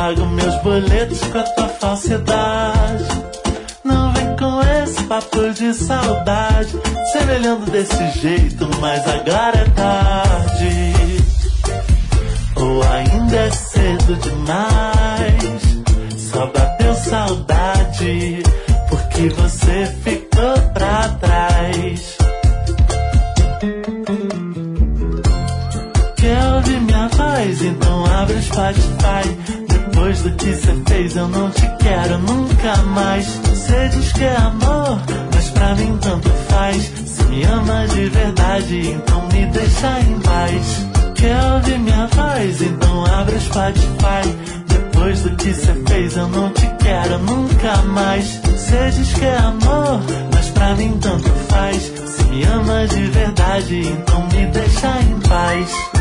pago meus boletos com a tua falsidade. Não vem com esse papo de saudade, cê me olhando desse jeito, mas agora é tarde. Ou ainda é cedo demais, só bateu saudade, porque você ficou pra trás. Quer ouvir minha voz? Então abre o Spotify. Depois do que cê fez eu não te quero nunca mais. Cê diz que é amor, mas pra mim tanto faz. Se me ama de verdade, então me deixa em paz. Quer ouvir minha voz? Então abre o Spotify. Depois do que cê fez eu não te quero nunca mais. Cê diz que é amor, mas pra mim tanto faz. Se me ama de verdade, então me deixa em paz.